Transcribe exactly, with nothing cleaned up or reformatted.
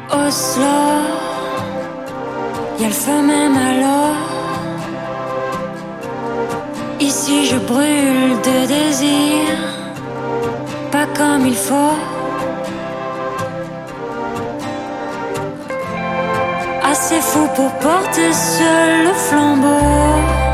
Oslo, y'a le feu même alors. Ici je brûle de désir, pas comme il faut. Assez fou pour porter seul le flambeau.